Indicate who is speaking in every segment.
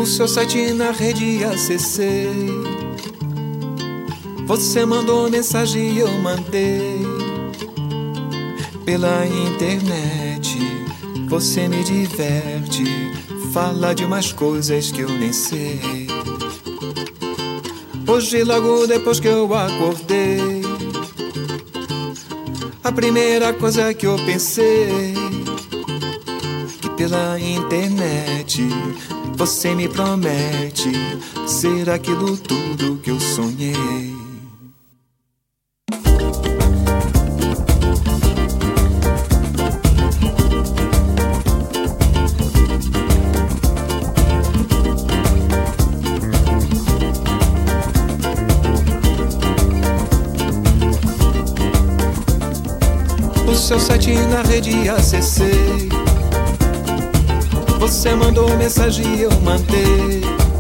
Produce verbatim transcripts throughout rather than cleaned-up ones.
Speaker 1: O seu site na rede acessei. Você mandou mensagem e eu mandei. Pela internet você me diverte, fala de umas coisas que eu nem sei. Hoje, logo depois que eu acordei, a primeira coisa que eu pensei, que pela internet você me promete ser aquilo tudo que eu sonhei. O seu site na rede acessei. Você mandou mensagem e eu mandei.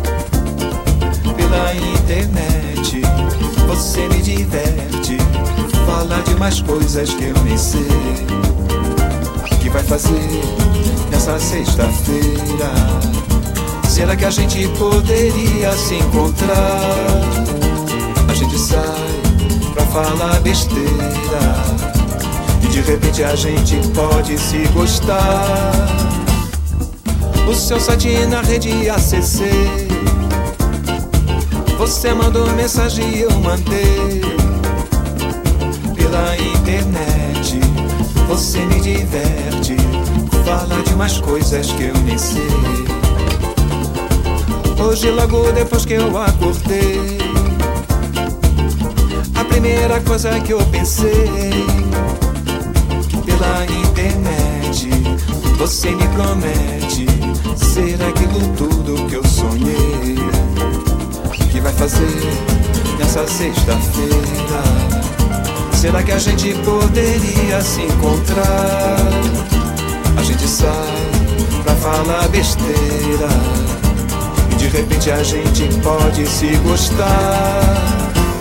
Speaker 1: Pela internet você me diverte, fala de umas coisas que eu nem sei. O que vai fazer nessa sexta-feira? Será que a gente poderia se encontrar? A gente sai pra falar besteira e de repente a gente pode se gostar. O seu site na rede acessei. Você mandou mensagem e eu mandei. Pela internet você me diverte, fala de umas coisas que eu nem sei. Hoje, logo depois que eu acordei, a primeira coisa que eu pensei, pela internet você me promete ser aquilo tudo que eu sonhei. O que vai fazer nessa sexta-feira? Será que a gente poderia se encontrar? A gente sai pra falar besteira e de repente a gente pode se gostar.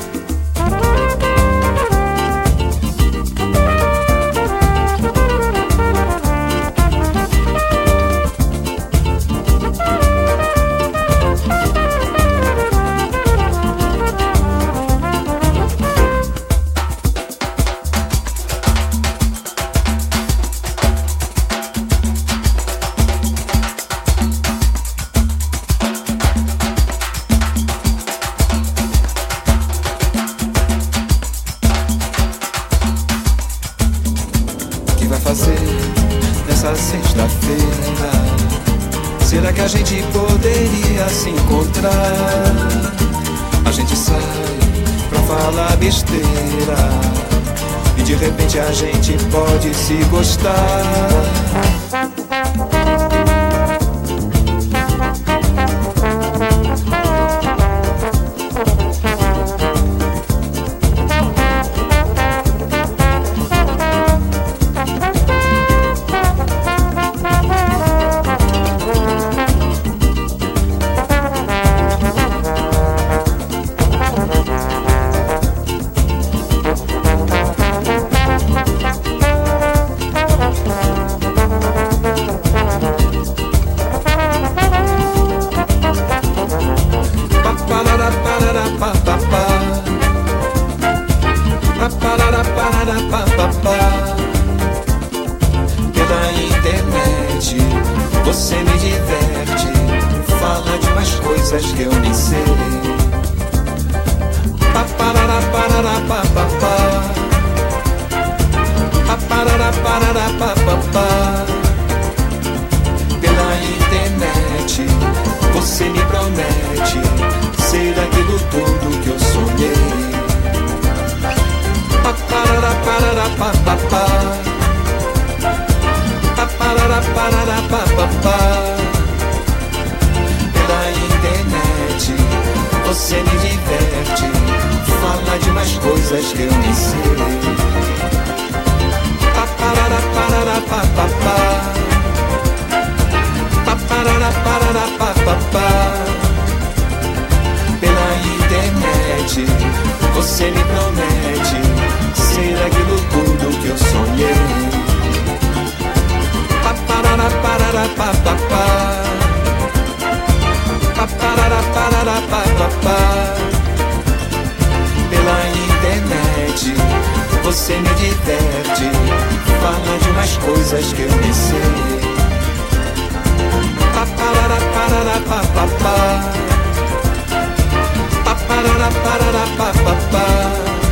Speaker 1: Vai fazer nessa sexta-feira? Será que a gente poderia se encontrar? A gente sai pra falar besteira e de repente a gente pode se gostar. Pela internet você me diverte, fala de umas coisas que eu nem sei. Pela internet você me promete ser aquilo tudo que eu sonhei. Pela internet você me diverte, fala de umas coisas que eu nem sei. Pela internet você me promete ser aquilo tudo que eu sonhei. Pela parará, pá, pá, pá. Pela internet você me diverte, fala de umas coisas que eu nem sei. Pá, parará, parará, pá, pá, pá. Pá, parará, parará, pá, pá, pá.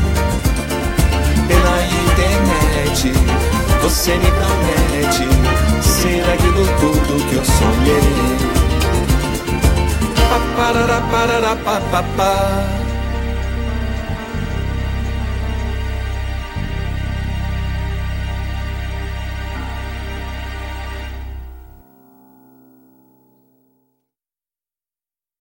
Speaker 1: Pela internet você me promete ser aquilo tudo que eu sonhei. Pa, parará, parará, pá, pá, pá.